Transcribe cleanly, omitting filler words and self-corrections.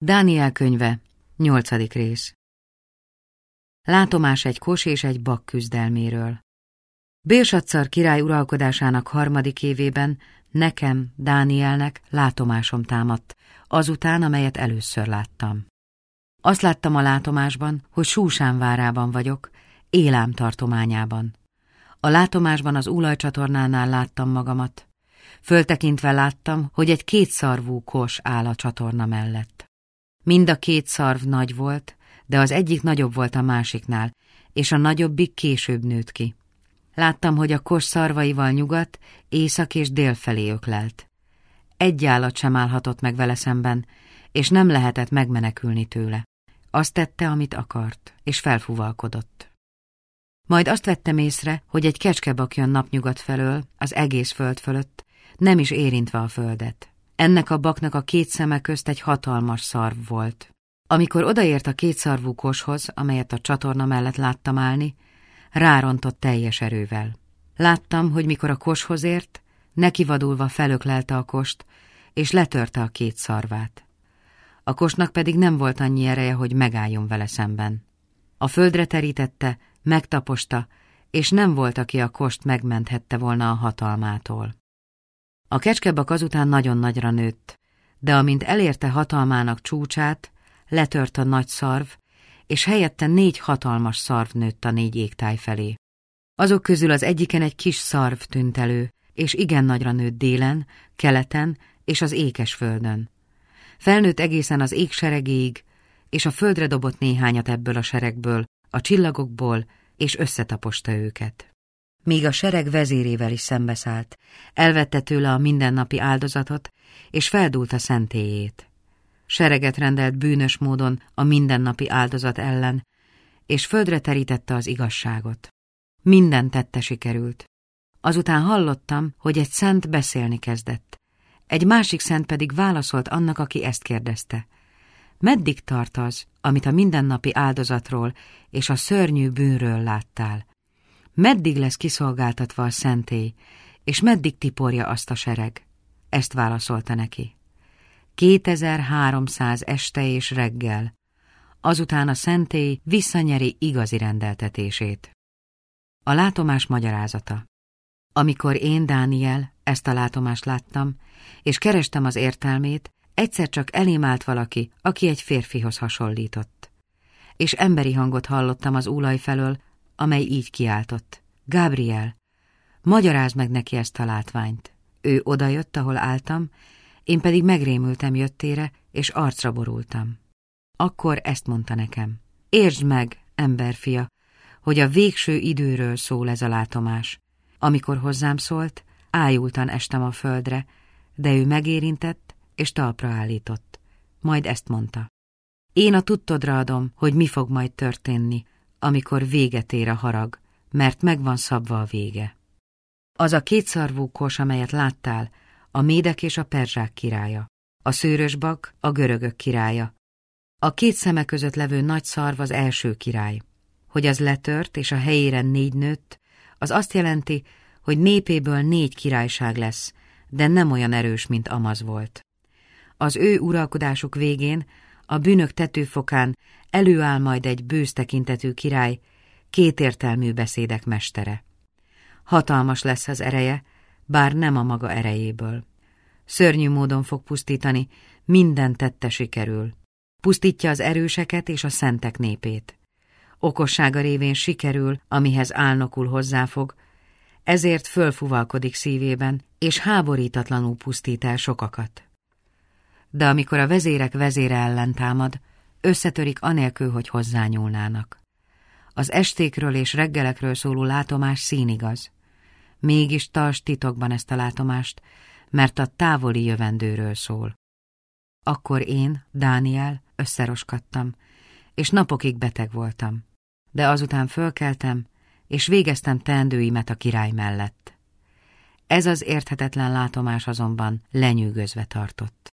Dániel könyve, 8. rész. Látomás egy kos és egy bak küzdelméről. Bélsaccar király uralkodásának 3. évében nekem, Dánielnek látomásom támadt, azután, amelyet először láttam. Azt láttam a látomásban, hogy Súsán várában vagyok, Élám tartományában. A látomásban az Ulaj-csatornánál láttam magamat. Föltekintve láttam, hogy egy 2 szarvú kos áll a csatorna mellett. Mind a 2 szarv nagy volt, de az egyik nagyobb volt a másiknál, és a nagyobbik később nőtt ki. Láttam, hogy a kos szarvaival nyugat, észak és dél felé öklelt. Egy állat sem állhatott meg vele szemben, és nem lehetett megmenekülni tőle. Azt tette, amit akart, és felfúvalkodott. Majd azt vettem észre, hogy egy kecskebak jön napnyugat felől, az egész föld fölött, nem is érintve a földet. Ennek a baknak a 2 szeme közt egy hatalmas szarv volt. Amikor odaért a 2 szarvú koshoz, amelyet a csatorna mellett láttam állni, rárontott teljes erővel. Láttam, hogy mikor a koshoz ért, nekivadulva felöklelte a kost, és letörte a 2 szarvát. A kosnak pedig nem volt annyi ereje, hogy megálljon vele szemben. A földre terítette, megtaposta, és nem volt, aki a kost megmenthette volna a hatalmától. A kecskebak azután nagyon nagyra nőtt, de amint elérte hatalmának csúcsát, letört a nagy szarv, és helyette 4 hatalmas szarv nőtt a 4 égtáj felé. Azok közül az egyiken egy kis szarv tűnt elő, és igen nagyra nőtt délen, keleten és az ékes földön. Felnőtt egészen az ég seregéig, és a földre dobott néhányat ebből a seregből, a csillagokból, és összetaposta őket. Míg a sereg vezérével is szembeszállt, elvette tőle a mindennapi áldozatot, és feldúlt a szentélyét. Sereget rendelt bűnös módon a mindennapi áldozat ellen, és földre terítette az igazságot. Minden tette sikerült. Azután hallottam, hogy egy szent beszélni kezdett. Egy másik szent pedig válaszolt annak, aki ezt kérdezte. Meddig tart az, amit a mindennapi áldozatról és a szörnyű bűnről láttál? Meddig lesz kiszolgáltatva a szentély, és meddig tiporja azt a sereg? Ezt válaszolta neki. 2300 este és reggel. Azután a szentély visszanyeri igazi rendeltetését. A látomás magyarázata. Amikor én, Dániel, ezt a látomást láttam, és kerestem az értelmét, egyszer csak elém állt valaki, aki egy férfihoz hasonlított. És emberi hangot hallottam az Ulaj felől, amely így kiáltott. Gábriel, magyarázd meg neki ezt a látványt. Ő odajött, ahol álltam, én pedig megrémültem jöttére, és arcra borultam. Akkor ezt mondta nekem. Értsd meg, emberfia, hogy a végső időről szól ez a látomás. Amikor hozzám szólt, ájultan estem a földre, de ő megérintett, és talpra állított. Majd ezt mondta. Én a tudtodra adom, hogy mi fog majd történni, amikor véget ér a harag, mert megvan szabva a vége. Az a 2 szarvú kos, amelyet láttál, a médek és a perzsák királya, a szőrös bak a görögök királya. A 2 szeme között levő nagy szarv az első király. Hogy az letört és a helyére 4 nőtt, az azt jelenti, hogy népéből 4 királyság lesz, de nem olyan erős, mint amaz volt. Az ő uralkodásuk végén, a bűnök tetőfokán előáll majd egy bősz tekintetű király, kétértelmű beszédek mestere. Hatalmas lesz az ereje, bár nem a maga erejéből. Szörnyű módon fog pusztítani, minden tette sikerül. Pusztítja az erőseket és a szentek népét. Okossága révén sikerül, amihez álnokul hozzáfog, ezért fölfuvalkodik szívében, és háborítatlanul pusztít el sokakat. De amikor a vezérek vezére ellen támad, összetörik anélkül, hogy hozzányúlnának. Az estékről és reggelekről szóló látomás színigaz. Mégis tartsd titokban ezt a látomást, mert a távoli jövendőről szól. Akkor én, Dániel, összeroskadtam, és napokig beteg voltam. De azután fölkeltem, és végeztem teendőimet a király mellett. Ez az érthetetlen látomás azonban lenyűgözve tartott.